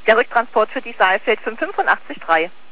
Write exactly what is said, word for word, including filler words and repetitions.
Der Rücktransport für die Saalfeld fünf fünf acht drei.